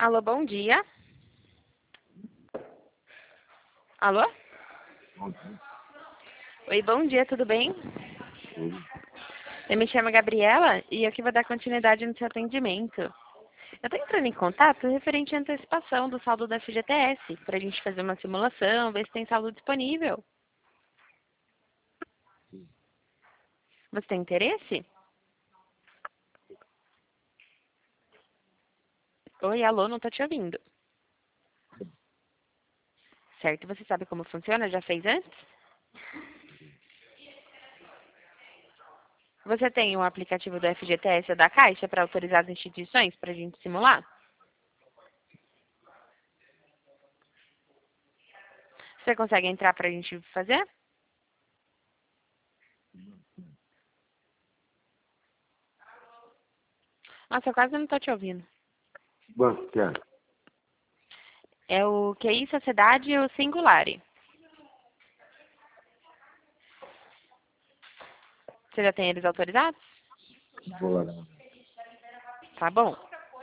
Alô, bom dia. Alô? Oi, bom dia, tudo bem? Eu me chamo Gabriela e eu que vou dar continuidade no seu atendimento. Eu estou entrando em contato referente à antecipação do saldo da FGTS, para a gente fazer uma simulação, ver se tem saldo disponível. Você tem interesse? Oi, alô, não estou te ouvindo. Certo, você sabe como funciona? Já fez antes? Você tem um aplicativo do FGTS ou da Caixa para autorizar as instituições para a gente simular? Você consegue entrar para a gente fazer? Nossa, eu quase não estou te ouvindo. Banco que é? É o QI Sociedade e o Singulari. Você já tem eles autorizados? Vou lá. Tá bom.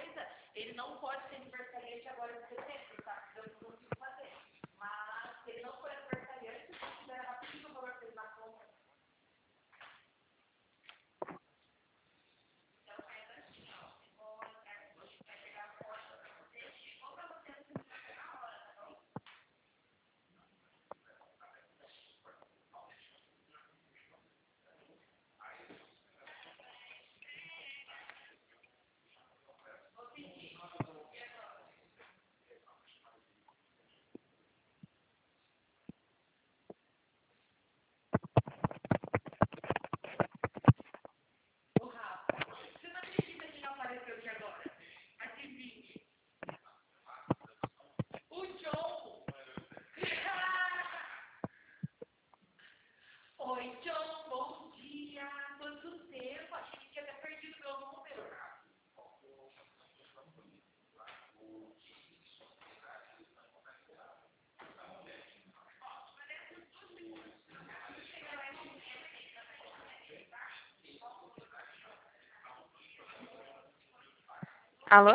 Alô?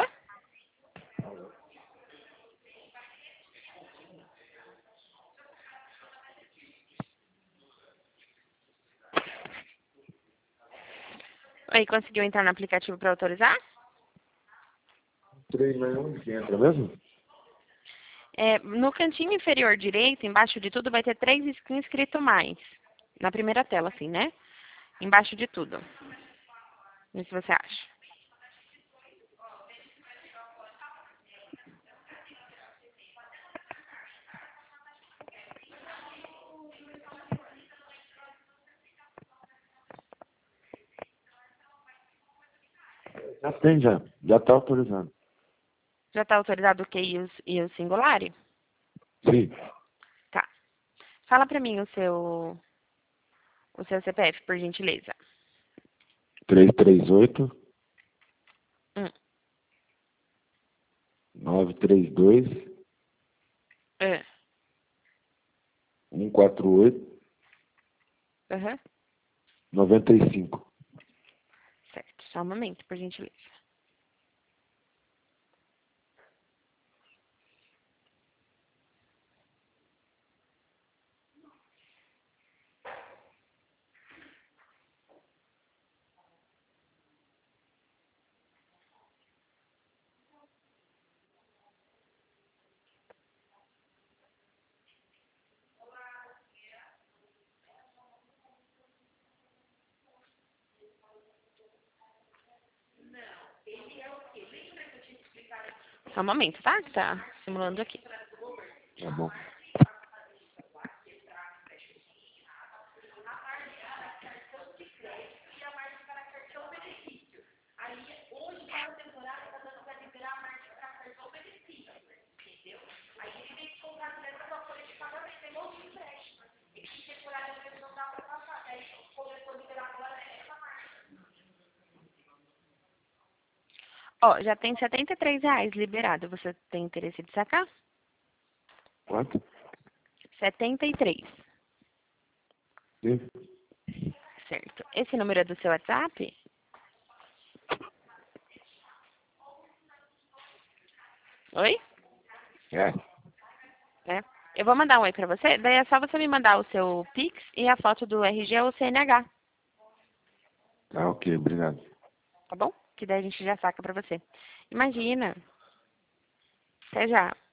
Oi, conseguiu entrar no aplicativo para autorizar? Entrei, mas onde que entra mesmo? No cantinho inferior direito, embaixo de tudo, vai ter 3 skins escrito mais. Na primeira tela, assim, né? Embaixo de tudo. Vê se você acha. Já tem, já. Já tá autorizando. Já está autorizado o QI e o Singulari? Sim. Tá. Fala para mim o seu CPF, por gentileza. 338 Hum. 932 É. 148 Aham. 95. Certo. Só um momento, por gentileza. Só um momento, tá? Que tá simulando aqui. Tá bom. Ó, já tem R$ 73 liberado. Você tem interesse de sacar? Quanto? 73. Sim. Certo. Esse número é do seu WhatsApp? Oi? É. É. Eu vou mandar um oi pra você, daí é só você me mandar o seu Pix e a foto do RG ou CNH, Tá, ok, obrigado. tá bom? Que daí a gente já saca pra você. Imagina. Até já.